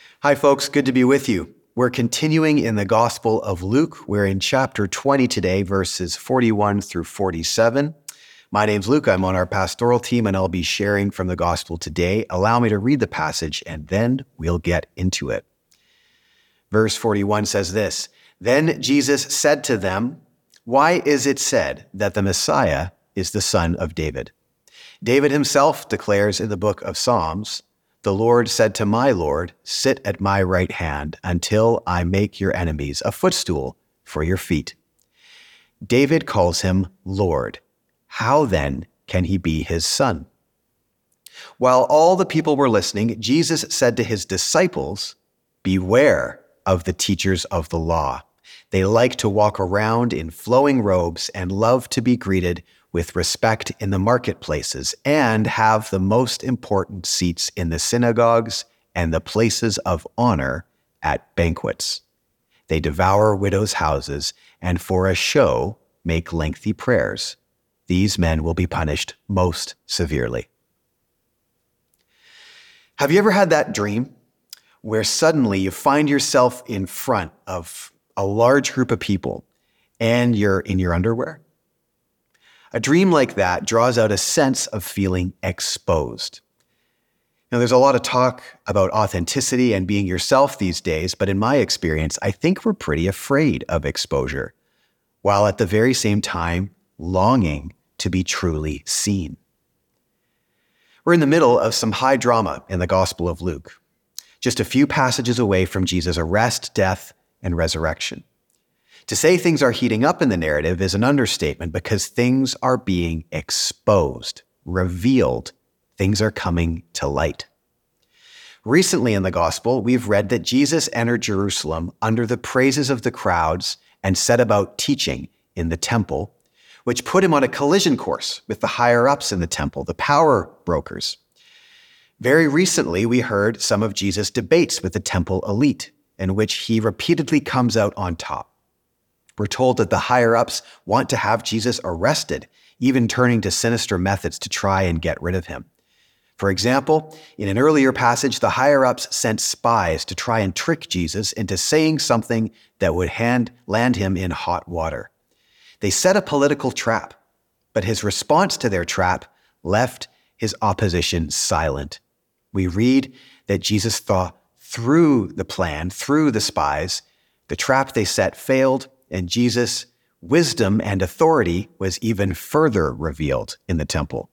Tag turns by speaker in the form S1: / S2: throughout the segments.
S1: Hi, folks. Good to be with you. We're continuing in the Gospel of Luke. We're in chapter 20 today, verses 41 through 47. My name's Luke. I'm on our pastoral team, and I'll be sharing from the Gospel today. Allow me to read the passage, and then we'll get into it. Verse 41 says this, "Then Jesus said to them, 'Why is it said that the Messiah is the son of David? David himself declares in the book of Psalms, 'The Lord said to my Lord, sit at my right hand until I make your enemies a footstool for your feet.' David calls him Lord. How then can he be his son?" While all the people were listening, Jesus said to his disciples, "Beware of the teachers of the law. They like to walk around in flowing robes and love to be greeted with respect in the marketplaces and have the most important seats in the synagogues and the places of honor at banquets. They devour widows' houses and for a show make lengthy prayers. These men will be punished most severely." Have you ever had that dream where suddenly you find yourself in front of a large group of people and you're in your underwear? A dream like that draws out a sense of feeling exposed. Now, there's a lot of talk about authenticity and being yourself these days, but in my experience, I think we're pretty afraid of exposure, while at the very same time longing to be truly seen. We're in the middle of some high drama in the Gospel of Luke, just a few passages away from Jesus' arrest, death, and resurrection. To say things are heating up in the narrative is an understatement because things are being exposed, revealed. Things are coming to light. Recently in the gospel, we've read that Jesus entered Jerusalem under the praises of the crowds and set about teaching in the temple, which put him on a collision course with the higher-ups in the temple, the power brokers. Very recently, we heard some of Jesus' debates with the temple elite, in which he repeatedly comes out on top. We're told that the higher-ups want to have Jesus arrested, even turning to sinister methods to try and get rid of him. For example, in an earlier passage, the higher-ups sent spies to try and trick Jesus into saying something that would land him in hot water. They set a political trap, but his response to their trap left his opposition silent. We read that Jesus thought through the plan, through the spies. The trap they set failed, and Jesus' wisdom and authority was even further revealed in the temple.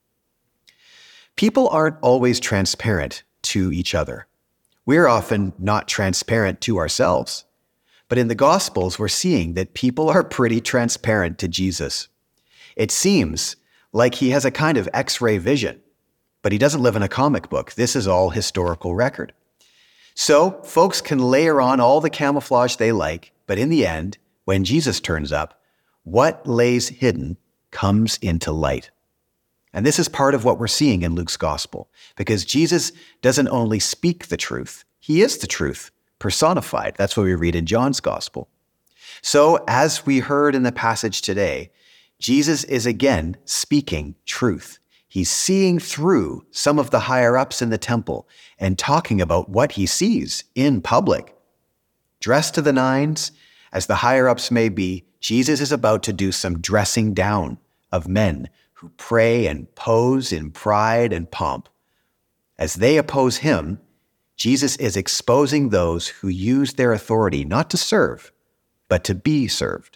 S1: People aren't always transparent to each other. We're often not transparent to ourselves. But in the Gospels, we're seeing that people are pretty transparent to Jesus. It seems like he has a kind of X-ray vision, but he doesn't live in a comic book. This is all historical record. So folks can layer on all the camouflage they like, but in the end, when Jesus turns up, what lays hidden comes into light. And this is part of what we're seeing in Luke's gospel, because Jesus doesn't only speak the truth, he is the truth personified. That's what we read in John's gospel. So as we heard in the passage today, Jesus is again speaking truth. He's seeing through some of the higher-ups in the temple and talking about what he sees in public. Dressed to the nines, as the higher-ups may be, Jesus is about to do some dressing down of men who pray and pose in pride and pomp. As they oppose him, Jesus is exposing those who use their authority not to serve, but to be served.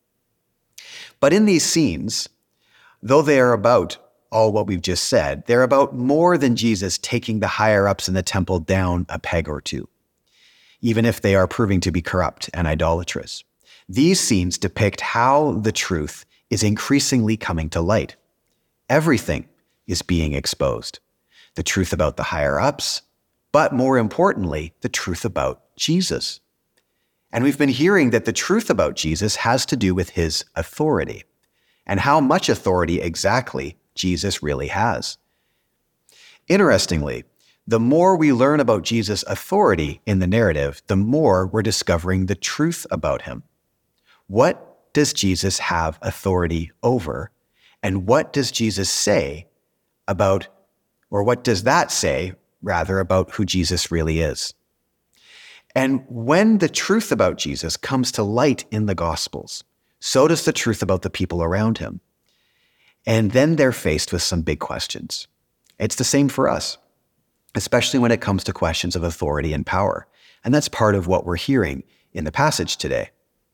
S1: But in these scenes, though they are about all what we've just said, they're about more than Jesus taking the higher-ups in the temple down a peg or two, even if they are proving to be corrupt and idolatrous. These scenes depict how the truth is increasingly coming to light. Everything is being exposed. The truth about the higher-ups, but more importantly, the truth about Jesus. And we've been hearing that the truth about Jesus has to do with his authority and how much authority exactly Jesus really has. Interestingly, the more we learn about Jesus' authority in the narrative, the more we're discovering the truth about him. What does Jesus have authority over? And what does Jesus say about, or what does that say, rather, about who Jesus really is? And when the truth about Jesus comes to light in the Gospels, so does the truth about the people around him. And then they're faced with some big questions. It's the same for us, especially when it comes to questions of authority and power. And that's part of what we're hearing in the passage today.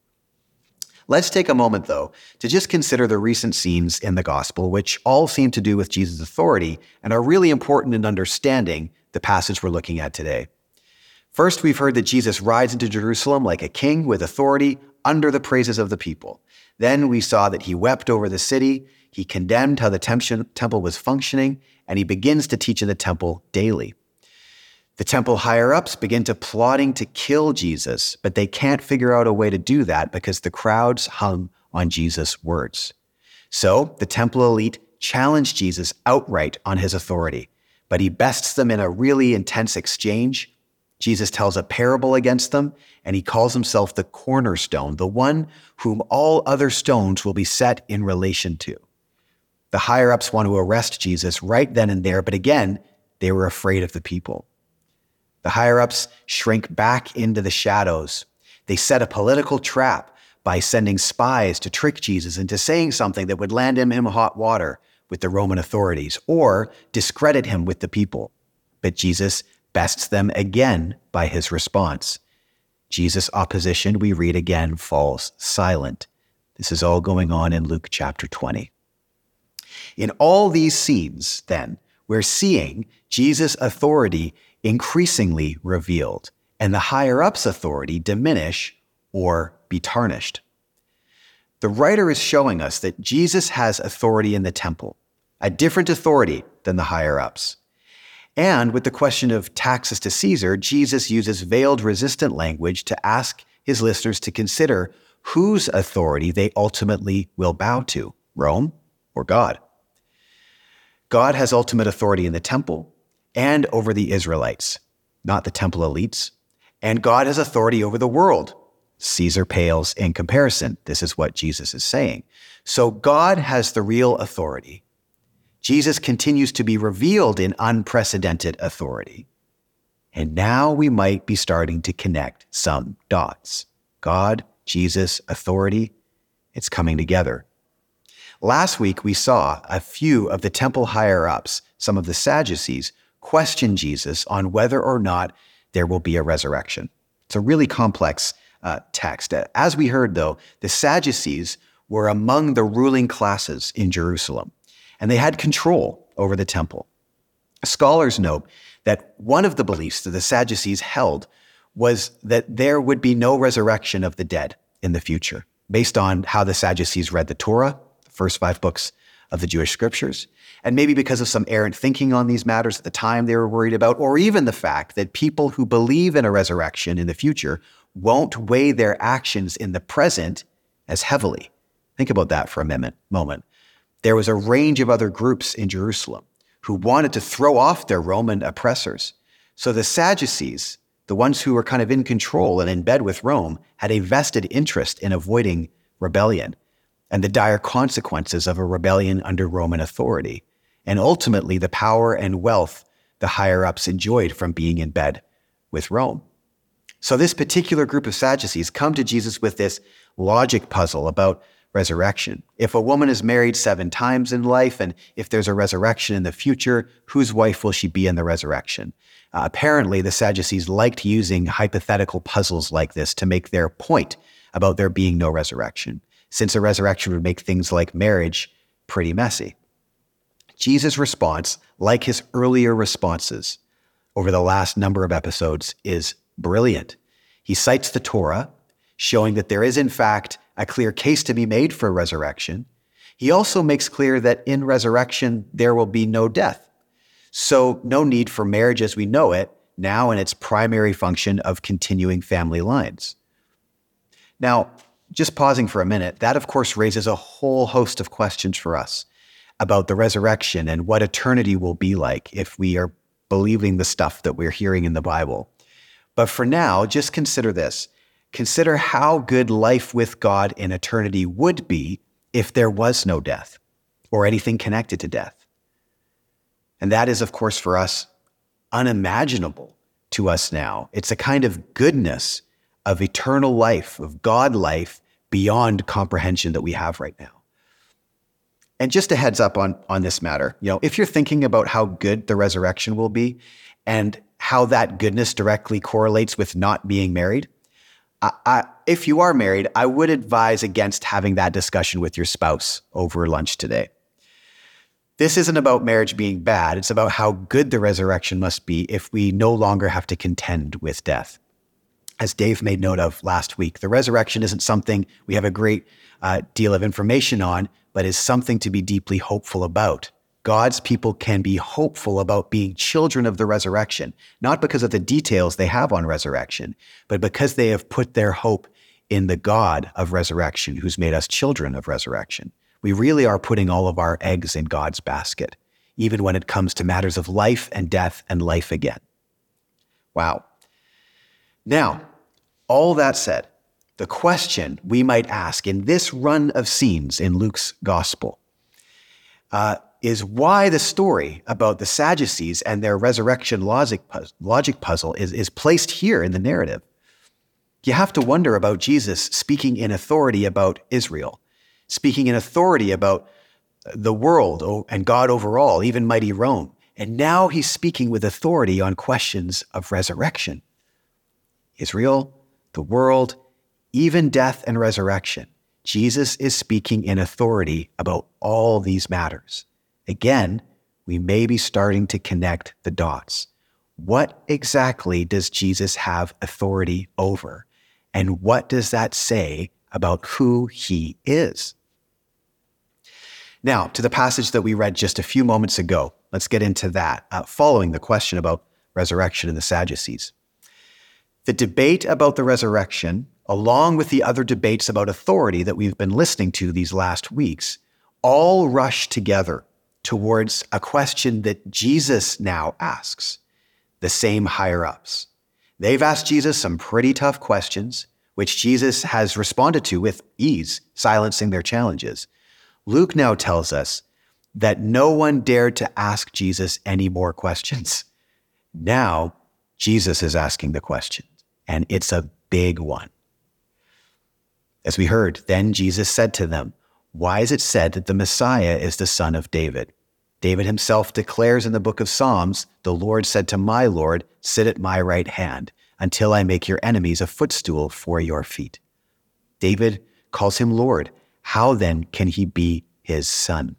S1: Let's take a moment, though, to just consider the recent scenes in the gospel, which all seem to do with Jesus' authority and are really important in understanding the passage we're looking at today. First, we've heard that Jesus rides into Jerusalem like a king with authority under the praises of the people. Then we saw that he wept over the city, he condemned how the temple was functioning, and he begins to teach in the temple daily. The temple higher-ups begin to plotting to kill Jesus, but they can't figure out a way to do that because the crowds hung on Jesus' words. So the temple elite challenge Jesus outright on his authority, but he bests them in a really intense exchange. Jesus tells a parable against them, and he calls himself the cornerstone, the one whom all other stones will be set in relation to. The higher-ups want to arrest Jesus right then and there, but again, they were afraid of the people. The higher-ups shrink back into the shadows. They set a political trap by sending spies to trick Jesus into saying something that would land him in hot water with the Roman authorities or discredit him with the people. But Jesus bests them again by his response. Jesus' opposition, we read again, falls silent. This is all going on in Luke chapter 20. In all these scenes, then, we're seeing Jesus' authority increasingly revealed, and the higher-ups' authority diminish or be tarnished. The writer is showing us that Jesus has authority in the temple, a different authority than the higher-ups. And with the question of taxes to Caesar, Jesus uses veiled, resistant language to ask his listeners to consider whose authority they ultimately will bow to, Rome or God. God has ultimate authority in the temple and over the Israelites, not the temple elites. And God has authority over the world. Caesar pales in comparison. This is what Jesus is saying. So God has the real authority. Jesus continues to be revealed in unprecedented authority. And now we might be starting to connect some dots. God, Jesus, authority, it's coming together. Last week, we saw a few of the temple higher-ups, some of the Sadducees, question Jesus on whether or not there will be a resurrection. It's a really complex text. As we heard, though, the Sadducees were among the ruling classes in Jerusalem, and they had control over the temple. Scholars note that one of the beliefs that the Sadducees held was that there would be no resurrection of the dead in the future, based on how the Sadducees read the Torah, the first 5 books of the Jewish scriptures, and maybe because of some errant thinking on these matters at the time they were worried about, or even the fact that people who believe in a resurrection in the future won't weigh their actions in the present as heavily. Think about that for a moment. There was a range of other groups in Jerusalem who wanted to throw off their Roman oppressors. So the Sadducees, the ones who were kind of in control and in bed with Rome, had a vested interest in avoiding rebellion and the dire consequences of a rebellion under Roman authority, and ultimately the power and wealth the higher-ups enjoyed from being in bed with Rome. So this particular group of Sadducees come to Jesus with this logic puzzle about resurrection. If a woman is married 7 times in life, and if there's a resurrection in the future, whose wife will she be in the resurrection? Apparently, the Sadducees liked using hypothetical puzzles like this to make their point about there being no resurrection, since a resurrection would make things like marriage pretty messy. Jesus' response, like his earlier responses over the last number of episodes, is brilliant. He cites the Torah, showing that there is in fact a clear case to be made for resurrection. He also makes clear that in resurrection, there will be no death. So no need for marriage as we know it now in its primary function of continuing family lines. Now, just pausing for a minute, that of course raises a whole host of questions for us about the resurrection and what eternity will be like if we are believing the stuff that we're hearing in the Bible. But for now, just consider this. Consider how good life with God in eternity would be if there was no death or anything connected to death. And that is, of course, for us unimaginable to us now. It's a kind of goodness of eternal life, of God life beyond comprehension that we have right now. And just a heads up on this matter, if you're thinking about how good the resurrection will be and how that goodness directly correlates with not being married, if you are married, I would advise against having that discussion with your spouse over lunch today. This isn't about marriage being bad. It's about how good the resurrection must be if we no longer have to contend with death. As Dave made note of last week, the resurrection isn't something we have a great deal of information on, but is something to be deeply hopeful about. God's people can be hopeful about being children of the resurrection, not because of the details they have on resurrection, but because they have put their hope in the God of resurrection, who's made us children of resurrection. We really are putting all of our eggs in God's basket, even when it comes to matters of life and death and life again. Wow. Now, all that said, the question we might ask in this run of scenes in Luke's gospel is why the story about the Sadducees and their resurrection logic puzzle is placed here in the narrative. You have to wonder about Jesus speaking in authority about Israel, speaking in authority about the world and God overall, even mighty Rome. And now he's speaking with authority on questions of resurrection. Israel, the world, even death and resurrection. Jesus is speaking in authority about all these matters. Again, we may be starting to connect the dots. What exactly does Jesus have authority over? And what does that say about who he is? Now, to the passage that we read just a few moments ago, let's get into that, following the question about resurrection and the Sadducees. The debate about the resurrection, along with the other debates about authority that we've been listening to these last weeks, all rush together towards a question that Jesus now asks the same higher-ups. They've asked Jesus some pretty tough questions, which Jesus has responded to with ease, silencing their challenges. Luke now tells us that no one dared to ask Jesus any more questions. Now, Jesus is asking the question, and it's a big one. As we heard, then Jesus said to them, "Why is it said that the Messiah is the son of David? David himself declares in the book of Psalms, 'The Lord said to my Lord, sit at my right hand, until I make your enemies a footstool for your feet.' David calls him Lord. How then can he be his son?"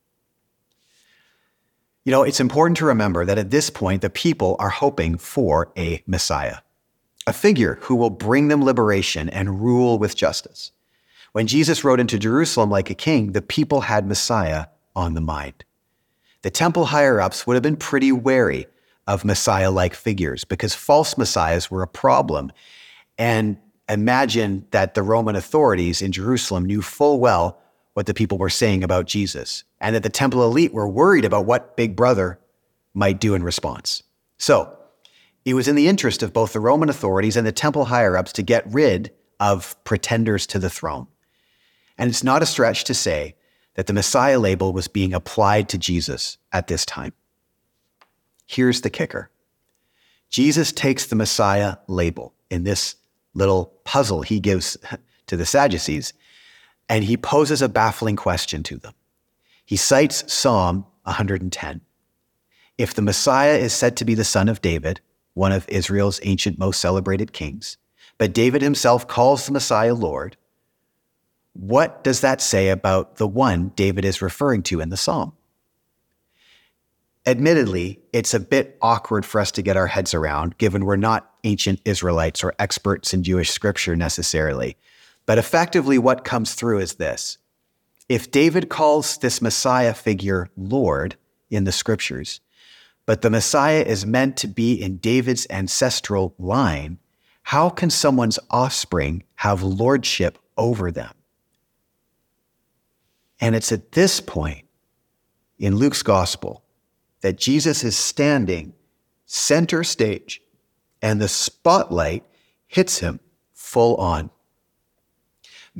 S1: It's important to remember that at this point, the people are hoping for a Messiah, a figure who will bring them liberation and rule with justice. When Jesus rode into Jerusalem like a king, the people had Messiah on the mind. The temple higher-ups would have been pretty wary of Messiah-like figures because false messiahs were a problem. And imagine that the Roman authorities in Jerusalem knew full well what the people were saying about Jesus, and that the temple elite were worried about what Big Brother might do in response. So it was in the interest of both the Roman authorities and the temple higher-ups to get rid of pretenders to the throne. And it's not a stretch to say that the Messiah label was being applied to Jesus at this time. Here's the kicker. Jesus takes the Messiah label in this little puzzle he gives to the Sadducees, and he poses a baffling question to them. He cites Psalm 110. If the Messiah is said to be the son of David, one of Israel's ancient most celebrated kings, but David himself calls the Messiah Lord, what does that say about the one David is referring to in the psalm? Admittedly, it's a bit awkward for us to get our heads around, given we're not ancient Israelites or experts in Jewish scripture necessarily. But effectively, what comes through is this. If David calls this Messiah figure Lord in the scriptures, but the Messiah is meant to be in David's ancestral line, how can someone's offspring have lordship over them? And it's at this point in Luke's gospel that Jesus is standing center stage and the spotlight hits him full on.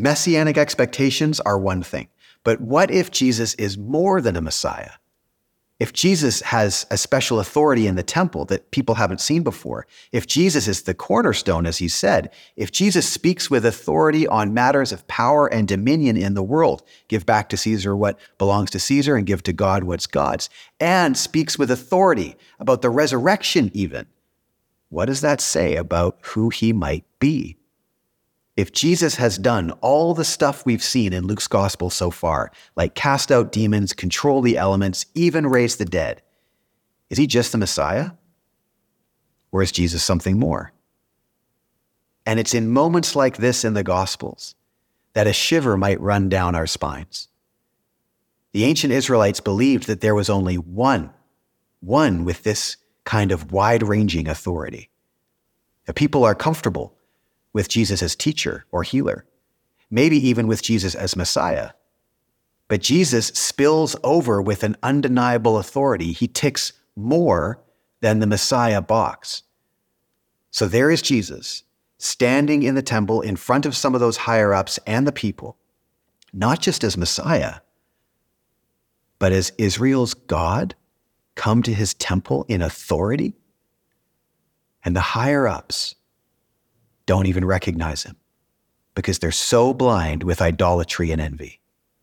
S1: Messianic expectations are one thing, but what if Jesus is more than a Messiah? If Jesus has a special authority in the temple that people haven't seen before, if Jesus is the cornerstone, as he said, if Jesus speaks with authority on matters of power and dominion in the world, give back to Caesar what belongs to Caesar and give to God what's God's, and speaks with authority about the resurrection even, what does that say about who he might be? If Jesus has done all the stuff we've seen in Luke's gospel so far, like cast out demons, control the elements, even raise the dead, is he just the Messiah? Or is Jesus something more? And it's in moments like this in the Gospels that a shiver might run down our spines. The ancient Israelites believed that there was only one with this kind of wide-ranging authority. The people are comfortable with Jesus as teacher or healer, maybe even with Jesus as Messiah. But Jesus spills over with an undeniable authority. He ticks more than the Messiah box. So there is Jesus standing in the temple in front of some of those higher-ups and the people, not just as Messiah, but as Israel's God come to his temple in authority. And the higher-ups don't even recognize him because they're so blind with idolatry and envy.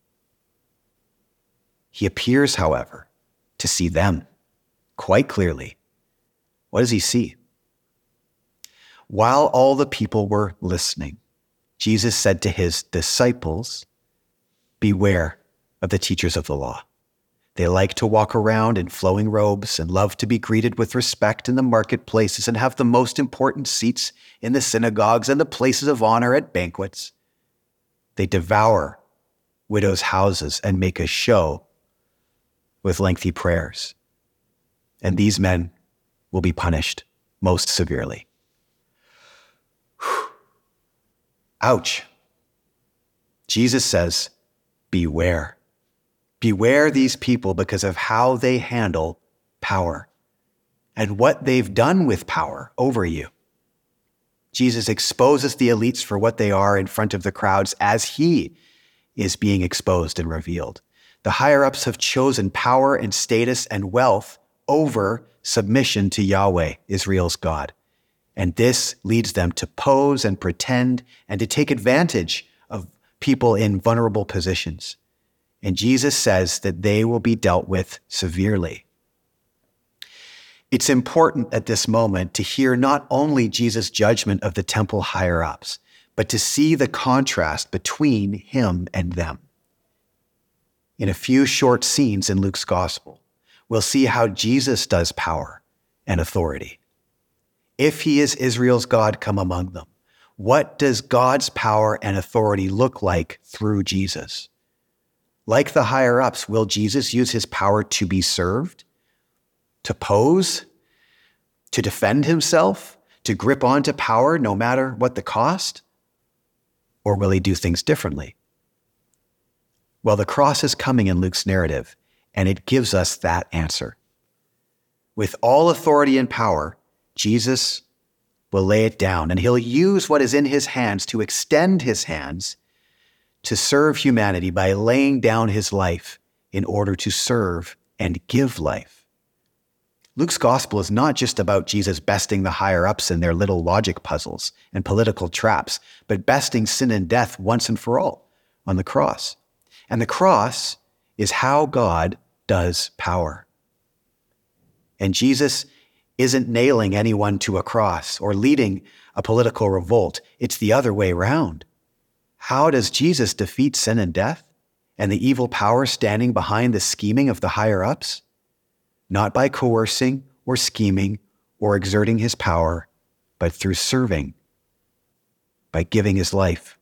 S1: He appears, however, to see them quite clearly. What does he see? While all the people were listening, Jesus said to his disciples, "Beware of the teachers of the law. They like to walk around in flowing robes and love to be greeted with respect in the marketplaces and have the most important seats in the synagogues and the places of honor at banquets. They devour widows' houses and make a show with lengthy prayers. And these men will be punished most severely." Whew. Ouch. Jesus says, beware. Beware these people because of how they handle power and what they've done with power over you. Jesus exposes the elites for what they are in front of the crowds as he is being exposed and revealed. The higher-ups have chosen power and status and wealth over submission to Yahweh, Israel's God. And this leads them to pose and pretend and to take advantage of people in vulnerable positions. And Jesus says that they will be dealt with severely. It's important at this moment to hear not only Jesus' judgment of the temple higher-ups, but to see the contrast between him and them. In a few short scenes in Luke's gospel, we'll see how Jesus does power and authority. If he is Israel's God come among them, what does God's power and authority look like through Jesus? Like the higher-ups, will Jesus use his power to be served, to pose, to defend himself, to grip onto power no matter what the cost? Or will he do things differently? Well, the cross is coming in Luke's narrative, and it gives us that answer. With all authority and power, Jesus will lay it down, and he'll use what is in his hands to extend his hands to serve humanity by laying down his life in order to serve and give life. Luke's gospel is not just about Jesus besting the higher-ups in their little logic puzzles and political traps, but besting sin and death once and for all on the cross. And the cross is how God does power. And Jesus isn't nailing anyone to a cross or leading a political revolt. It's the other way around. How does Jesus defeat sin and death and the evil power standing behind the scheming of the higher-ups? Not by coercing or scheming or exerting his power, but through serving, by giving his life.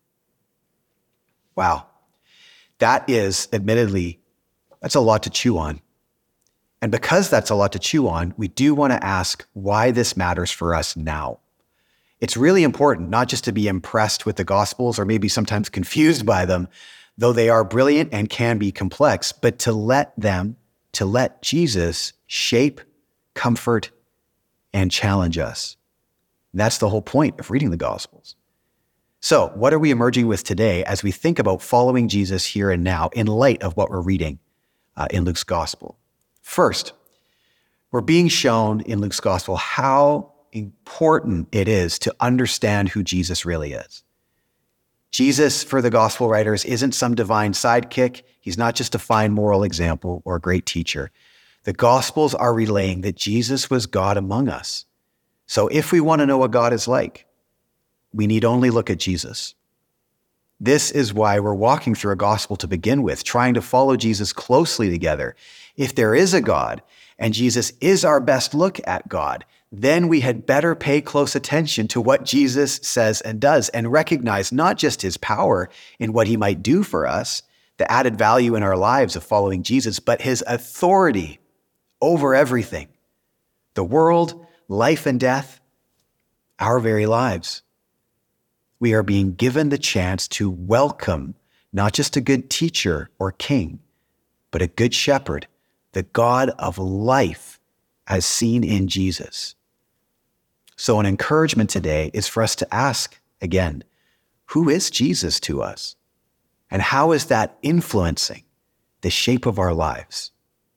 S1: Wow. That is, admittedly, that's a lot to chew on. And because that's a lot to chew on, we do want to ask why this matters for us now. It's really important not just to be impressed with the Gospels or maybe sometimes confused by them, though they are brilliant and can be complex, but to let Jesus shape, comfort, and challenge us. And that's the whole point of reading the Gospels. So what are we emerging with today as we think about following Jesus here and now in light of what we're reading in Luke's Gospel? First, we're being shown in Luke's gospel how important it is to understand who Jesus really is. Jesus, for the gospel writers, isn't some divine sidekick. He's not just a fine moral example or a great teacher. The gospels are relaying that Jesus was God among us. So if we want to know what God is like, we need only look at Jesus. This is why we're walking through a gospel to begin with, trying to follow Jesus closely together. If there is a God, and Jesus is our best look at God, then we had better pay close attention to what Jesus says and does and recognize not just his power in what he might do for us, the added value in our lives of following Jesus, but his authority over everything, the world, life and death, our very lives. We are being given the chance to welcome not just a good teacher or king, but a good shepherd, the God of life as seen in Jesus. So an encouragement today is for us to ask again, who is Jesus to us? And how is that influencing the shape of our lives?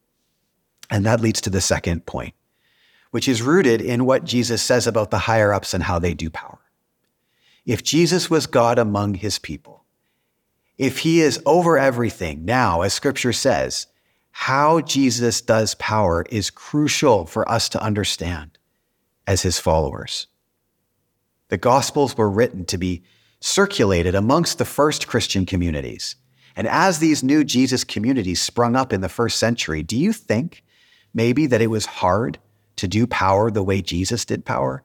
S1: And that leads to the second point, which is rooted in what Jesus says about the higher ups and how they do power. If Jesus was God among his people, if he is over everything now, as scripture says, how Jesus does power is crucial for us to understand as his followers. The Gospels were written to be circulated amongst the first Christian communities. And as these new Jesus communities sprung up in the first century, do you think maybe that it was hard to do power the way Jesus did power?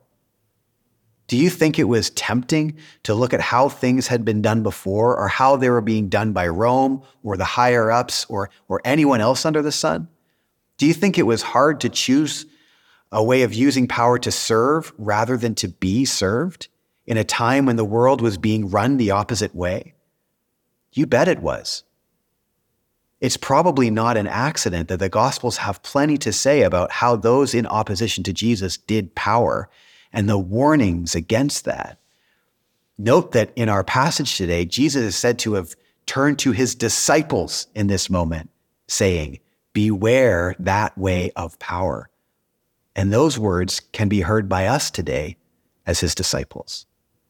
S1: Do you think it was tempting to look at how things had been done before or how they were being done by Rome or the higher ups or anyone else under the sun? Do you think it was hard to choose a way of using power to serve rather than to be served in a time when the world was being run the opposite way? You bet it was. It's probably not an accident that the Gospels have plenty to say about how those in opposition to Jesus did power and the warnings against that. Note that in our passage today, Jesus is said to have turned to his disciples in this moment, saying, "Beware that way of power." And those words can be heard by us today as his disciples.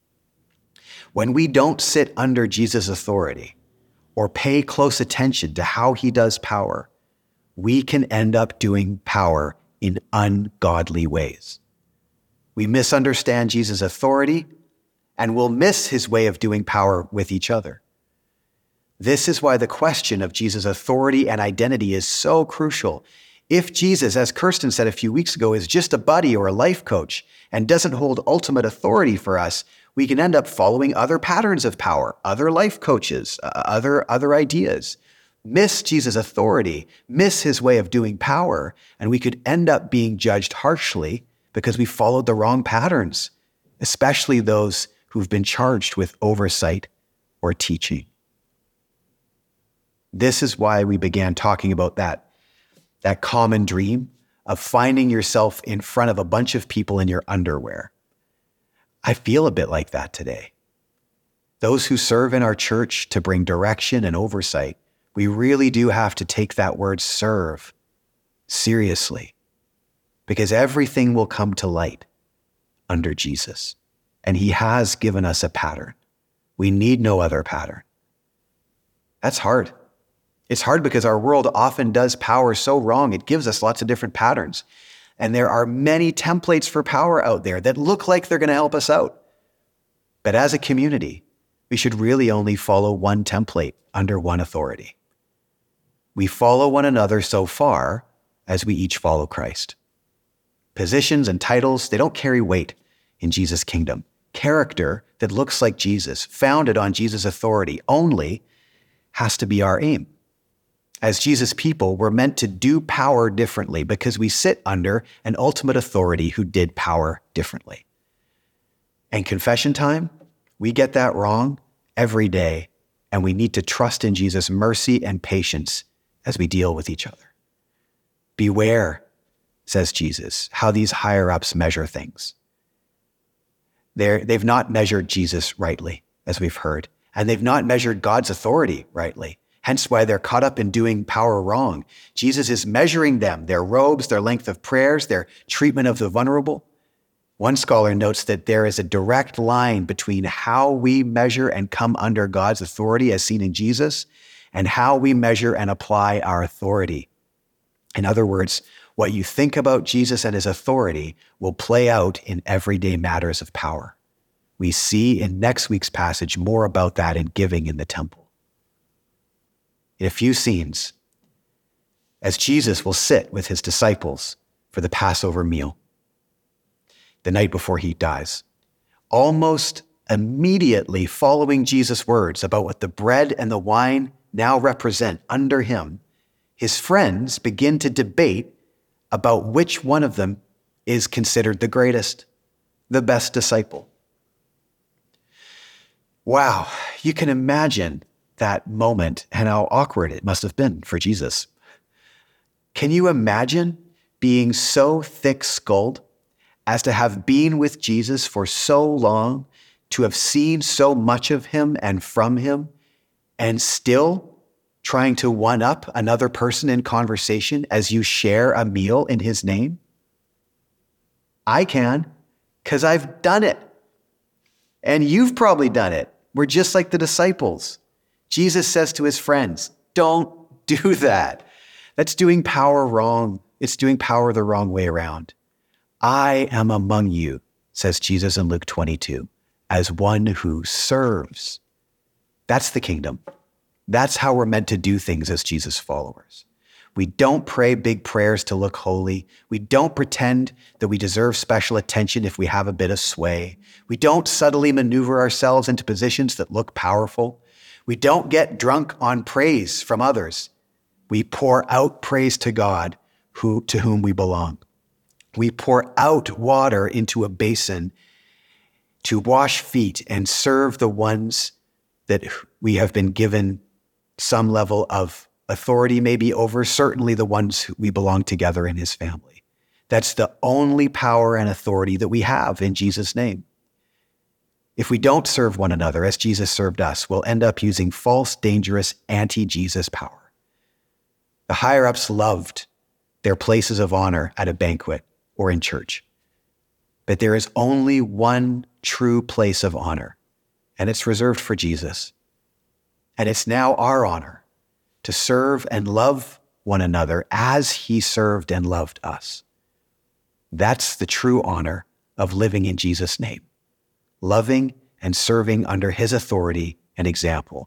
S1: When we don't sit under Jesus' authority or pay close attention to how he does power, we can end up doing power in ungodly ways. We misunderstand Jesus' authority and will miss his way of doing power with each other. This is why the question of Jesus' authority and identity is so crucial. If Jesus, as Kirsten said a few weeks ago, is just a buddy or a life coach and doesn't hold ultimate authority for us, we can end up following other patterns of power, other life coaches, other ideas, miss Jesus' authority, miss his way of doing power, and we could end up being judged harshly because we followed the wrong patterns, especially those who've been charged with oversight or teaching. This is why we began talking about that common dream of finding yourself in front of a bunch of people in your underwear. I feel a bit like that today. Those who serve in our church to bring direction and oversight, we really do have to take that word serve seriously, because everything will come to light under Jesus. And he has given us a pattern. We need no other pattern. That's hard. It's hard because our world often does power so wrong. It gives us lots of different patterns. And there are many templates for power out there that look like they're going to help us out. But as a community, we should really only follow one template under one authority. We follow one another so far as we each follow Christ. Positions and titles, they don't carry weight in Jesus' kingdom. Character that looks like Jesus, founded on Jesus' authority only, has to be our aim. As Jesus' people, we're meant to do power differently because we sit under an ultimate authority who did power differently. And confession time, we get that wrong every day, and we need to trust in Jesus' mercy and patience as we deal with each other. Beware, says Jesus, how these higher-ups measure things. They've not measured Jesus rightly, as we've heard, and they've not measured God's authority rightly. hence why they're caught up in doing power wrong. Jesus is measuring them, their robes, their length of prayers, their treatment of the vulnerable. One scholar notes that there is a direct line between how we measure and come under God's authority as seen in Jesus and how we measure and apply our authority. In other words, what you think about Jesus and his authority will play out in everyday matters of power. We see in next week's passage more about that in giving in the temple. In a few scenes, as Jesus will sit with his disciples for the Passover meal, the night before he dies, almost immediately following Jesus' words about what the bread and the wine now represent under him, his friends begin to debate about which one of them is considered the greatest, the best disciple. Wow, you can imagine that moment and how awkward it must have been for Jesus. Can you imagine being so thick-skulled as to have been with Jesus for so long, to have seen so much of him and from him, and still trying to one-up another person in conversation as you share a meal in his name? I can, because I've done it. And you've probably done it. We're just like the disciples. Jesus says to his friends, don't do that. That's doing power wrong. It's doing power the wrong way around. I am among you, says Jesus in Luke 22, as one who serves. That's the kingdom. That's how we're meant to do things as Jesus followers. We don't pray big prayers to look holy. We don't pretend that we deserve special attention if we have a bit of sway. We don't subtly maneuver ourselves into positions that look powerful. We don't get drunk on praise from others. We pour out praise to God, to whom we belong. We pour out water into a basin to wash feet and serve the ones that we have been given some level of authority maybe over, certainly the ones who we belong together in his family. That's the only power and authority that we have in Jesus' name. If we don't serve one another as Jesus served us, we'll end up using false, dangerous, anti-Jesus power. The higher-ups loved their places of honor at a banquet or in church. But there is only one true place of honor, and it's reserved for Jesus. And it's now our honor to serve and love one another as he served and loved us. That's the true honor of living in Jesus' name, loving and serving under his authority and example.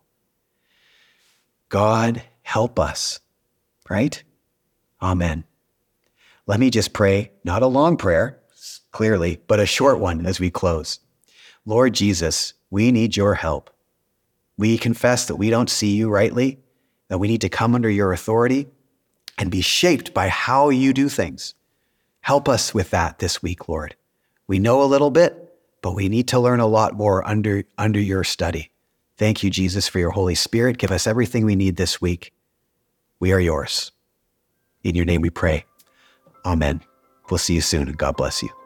S1: God, help us, right? Amen. Let me just pray, not a long prayer, clearly, but a short one as we close. Lord Jesus, we need your help. We confess that we don't see you rightly, that we need to come under your authority and be shaped by how you do things. Help us with that this week, Lord. We know a little bit, but we need to learn a lot more under your study. Thank you, Jesus, for your Holy Spirit. Give us everything we need this week. We are yours. In your name we pray. Amen. We'll see you soon, and God bless you.